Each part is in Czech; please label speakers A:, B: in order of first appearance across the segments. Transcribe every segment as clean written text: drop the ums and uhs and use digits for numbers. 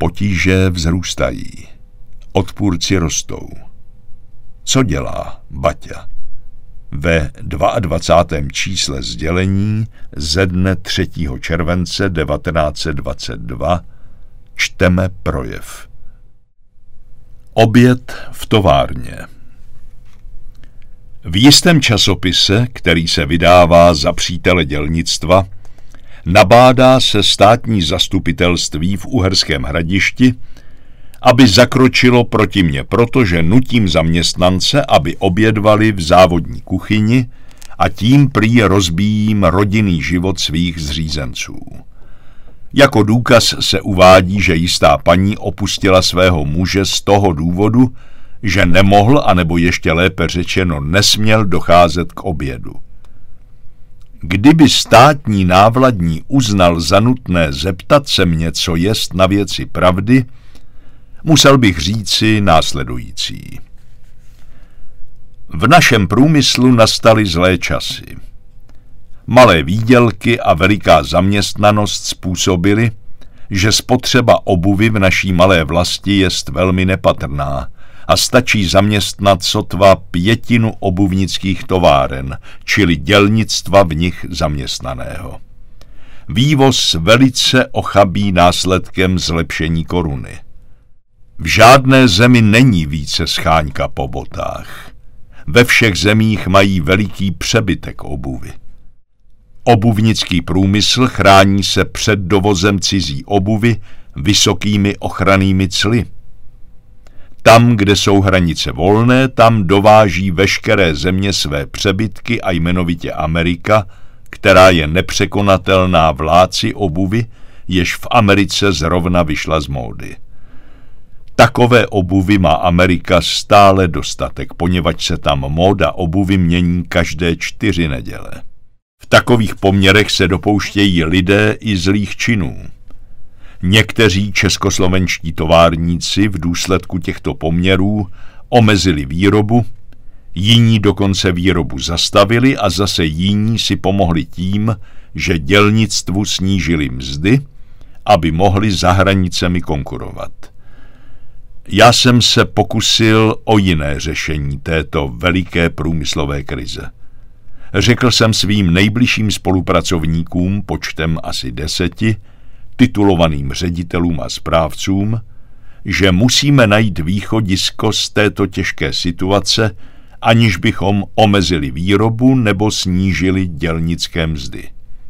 A: Potíže vzrůstají. Odpůrci rostou. Co dělá Baťa? Ve 22. čísle sdělení ze dne 3. července 1922 čteme projev. Oběd v továrně. V jistém časopise, který se vydává za přítele dělnictva, nabádá se státní zastupitelství v Uherském Hradišti, aby zakročilo proti mně, protože nutím zaměstnance, aby obědvali v závodní kuchyni a tím prý rozbíjím rodinný život svých zřízenců. Jako důkaz se uvádí, že jistá paní opustila svého muže z toho důvodu, že nemohl, anebo ještě lépe řečeno nesměl docházet k obědu. Kdyby státní návladní uznal za nutné zeptat se mě, co jest na věci pravdy, musel bych říci následující. V našem průmyslu nastaly zlé časy. Malé výdělky a veliká zaměstnanost způsobily, že spotřeba obuvy v naší malé vlasti jest velmi nepatrná a stačí zaměstnat sotva 1/5 obuvnických továren, čili dělnictva v nich zaměstnaného. Vývoz velice ochabí následkem zlepšení koruny. V žádné zemi není více scháňka po botách. Ve všech zemích mají veliký přebytek obuvy. Obuvnický průmysl chrání se před dovozem cizí obuvy vysokými ochrannými cly. Tam, kde jsou hranice volné, tam dováží veškeré země své přebytky a jmenovitě Amerika, která je nepřekonatelná vládci obuvy, jež v Americe zrovna vyšla z módy. Takové obuvy má Amerika stále dostatek, poněvadž se tam móda obuvy mění každé 4 neděle. V takových poměrech se dopouštějí lidé i zlých činů. Někteří českoslovenští továrníci v důsledku těchto poměrů omezili výrobu, jiní dokonce výrobu zastavili a zase jiní si pomohli tím, že dělnictvu snížili mzdy, aby mohli za hranicemi konkurovat. Já jsem se pokusil o jiné řešení této veliké průmyslové krize. Řekl jsem svým nejbližším spolupracovníkům počtem asi 10, titulovaným ředitelům a správcům, že musíme najít východisko z této těžké situace, aniž bychom omezili výrobu nebo snížili dělnické mzdy.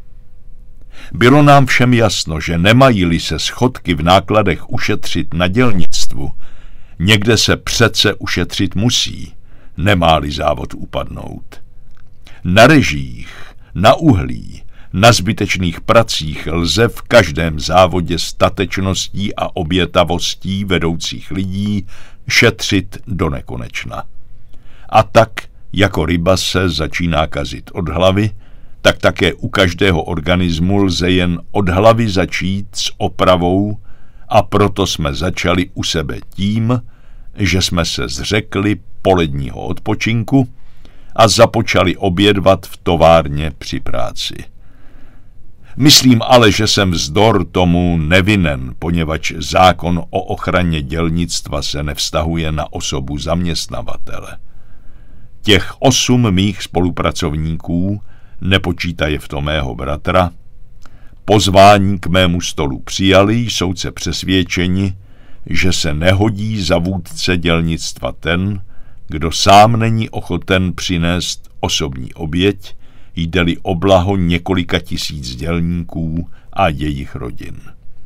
A: Bylo nám všem jasno, že nemají-li se schodky v nákladech ušetřit na dělnictvu, někde se přece ušetřit musí, nemá-li závod upadnout. Na režích, na uhlí, na zbytečných pracích lze v každém závodě statečností a obětavostí vedoucích lidí šetřit do nekonečna. A tak, jako ryba se začíná kazit od hlavy, tak také u každého organismu lze jen od hlavy začít s opravou a proto jsme začali u sebe tím, že jsme se zřekli poledního odpočinku a započali obědvat v továrně při práci. Myslím ale, že jsem vzdor tomu nevinen, poněvadž zákon o ochraně dělnictva se nevztahuje na osobu zaměstnavatele. Těch 8 mých spolupracovníků, nepočítaje v tom mého bratra, pozvání k mému stolu přijali, jsou se přesvědčeni, že se nehodí za vůdce dělnictva ten, kdo sám není ochoten přinést osobní oběť, jde-li o blaho několika tisíc dělníků a jejich rodin.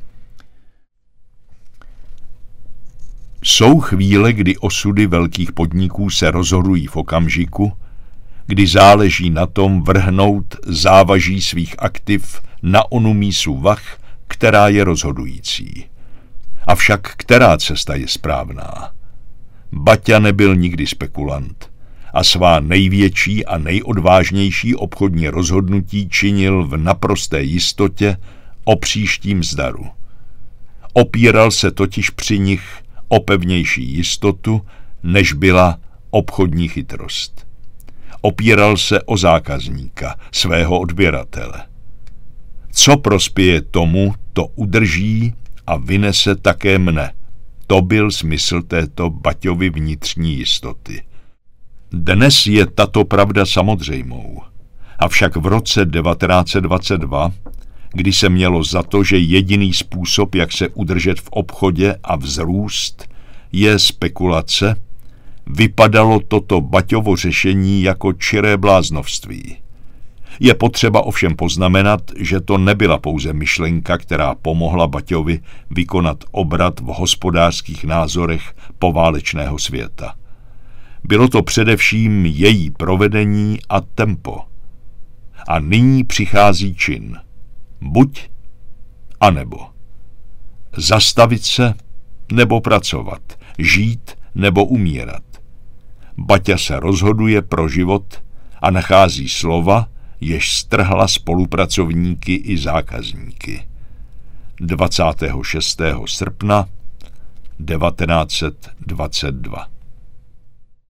A: Jsou chvíle, kdy osudy velkých podniků se rozhodují v okamžiku, kdy záleží na tom vrhnout závaží svých aktiv na onu mísu vah, která je rozhodující. Avšak která cesta je správná? Baťa nebyl nikdy spekulant a svá největší a nejodvážnější obchodní rozhodnutí činil v naprosté jistotě o příštím zdaru. Opíral se totiž při nich o pevnější jistotu, než byla obchodní chytrost. Opíral se o zákazníka, svého odběratele. Co prospěje tomu, to udrží a vynese také mne. To byl smysl této Baťovy vnitřní jistoty. Dnes je tato pravda samozřejmou. Avšak v roce 1922, kdy se mělo za to, že jediný způsob, jak se udržet v obchodě a vzrůst, je spekulace, vypadalo toto Baťovo řešení jako čiré bláznovství. Je potřeba ovšem poznamenat, že to nebyla pouze myšlenka, která pomohla Baťovi vykonat obrat v hospodářských názorech poválečného světa. Bylo to především její provedení a tempo. A nyní přichází čin. Buď a nebo. Zastavit se nebo pracovat. Žít nebo umírat. Baťa se rozhoduje pro život a nachází slova, jež strhla spolupracovníky i zákazníky. 26. srpna 1922